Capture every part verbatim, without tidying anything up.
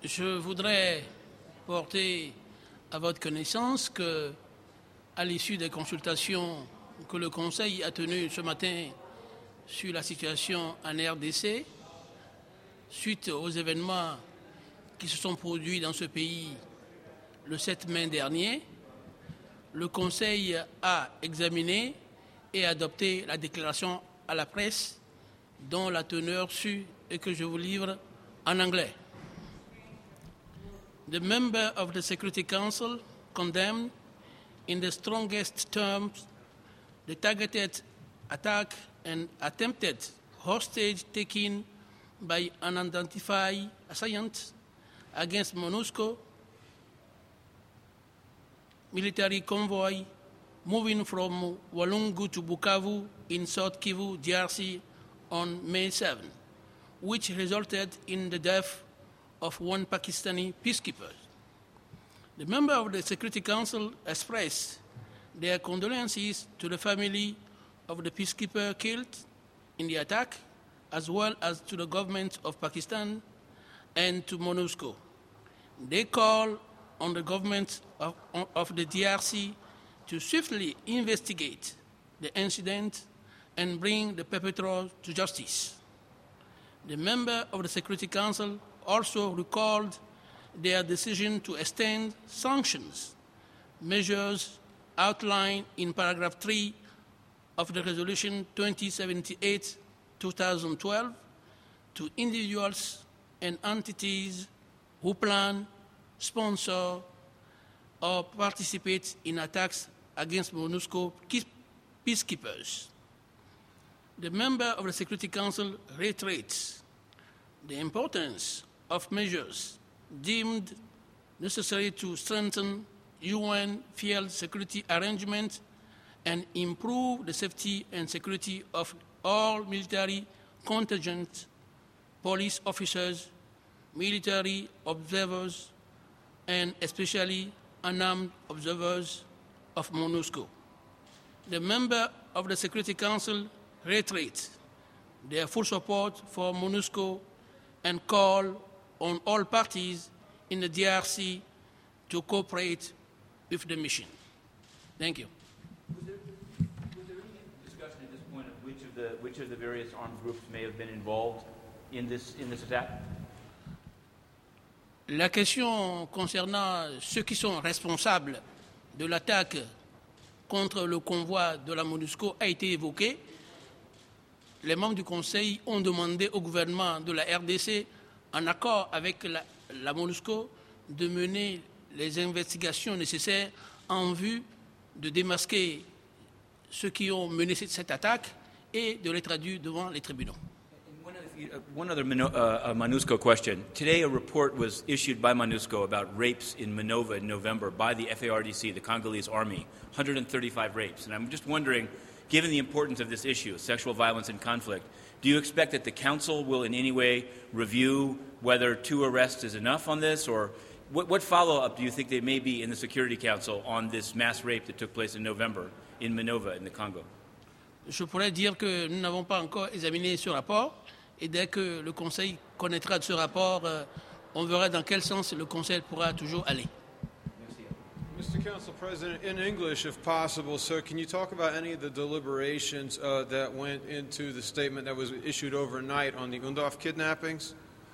Je voudrais porter à votre connaissance que, à l'issue des consultations que le Conseil a tenues ce matin sur la situation en R D C, suite aux événements qui se sont produits dans ce pays le sept mai dernier, le Conseil a examiné et adopté la déclaration à la presse dont la teneur suit et que je vous livre en anglais. The member of the Security Council condemned in the strongest terms the targeted attack and attempted hostage taking by an unidentified assailant against MONUSCO military convoy moving from Walungu to Bukavu in South Kivu, D R C, on May seventh, which resulted in the death of one Pakistani peacekeeper. The member of the Security Council expressed their condolences to the family of the peacekeeper killed in the attack, as well as to the government of Pakistan and to MONUSCO. They call on the government of, of the D R C to swiftly investigate the incident and bring the perpetrators to justice. The member of the Security Council also recalled their decision to extend sanctions, measures outlined in paragraph three of the resolution twenty seventy-eight two thousand twelve to individuals and entities who plan, sponsor, or participate in attacks against MONUSCO peacekeepers. The member of the Security Council reiterates the importance of measures deemed necessary to strengthen U N field security arrangements and improve the safety and security of all military contingents, police officers, military observers, and especially unarmed observers of MONUSCO. The member of the Security Council reiterates their full support for MONUSCO and call on all parties in the D R C to cooperate with the mission. Thank you. Was there, was there any discussion at this point of which of the which of the various armed groups may have been involved in this in this attack? La question concernant ceux qui sont responsables de l'attaque contre le convoi de la MONUSCO a été évoquée. Les membres du Conseil ont demandé au gouvernement de la R D C, en accord avec la, la MONUSCO, de mener les investigations nécessaires en vue de démasquer ceux qui ont mené cette attaque et de les traduire devant les tribunaux. One other uh, MONUSCO question. Today a report was issued by MONUSCO about rapes in Minova in November by the F A R D C, the Congolese army, one hundred thirty-five rapes. And I'm just wondering, given the importance of this issue, sexual violence and conflict, do you expect that the Council will in any way review whether two arrests is enough on this, or what, what follow-up do you think there may be in the Security Council on this mass rape that took place in November in Minova in the Congo? Je pourrais dire que nous n'avons pas encore examiné ce rapport et dès que le Conseil connaîtra de ce rapport, euh, on verra dans quel sens le Conseil pourra toujours aller. Mister Council President, in English, if possible, sir, can you talk about any of the deliberations uh, that went into the statement that was issued overnight on the Undorf kidnappings?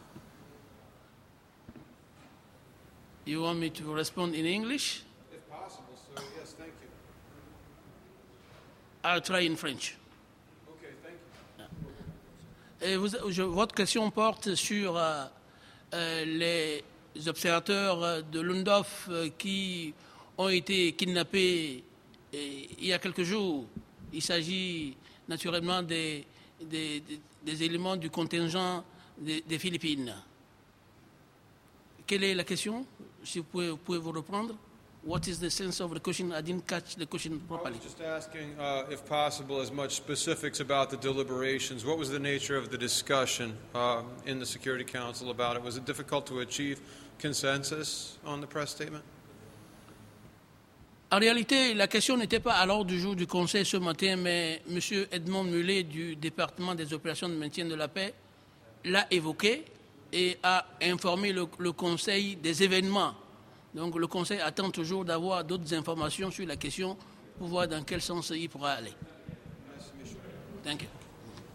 You want me to respond in English? If possible, sir, yes, thank you. I'll try in French. Okay, thank you. Et vous, je, votre question porte sur euh, euh, les observateurs de l'Undorf euh, qui ont été kidnappés et, il y a quelques jours. Il s'agit naturellement des, des, des, des éléments du contingent des, des Philippines. Quelle est la question? Si vous pouvez, vous pouvez vous reprendre. What is the sense of the question? I didn't catch the question properly. I was just asking, uh, if possible, as much specifics about the deliberations. What was the nature of the discussion uh, in the Security Council about it? Was it difficult to achieve consensus on the press statement? En réalité, la question n'était pas à l'ordre du jour du Conseil ce matin, mais M. Edmond Mullet du département des opérations de maintien de la paix l'a évoqué et a informé le, le Conseil des événements. Donc le Conseil attend toujours d'avoir d'autres informations sur la question pour voir dans quel sens il pourra aller. Thank you.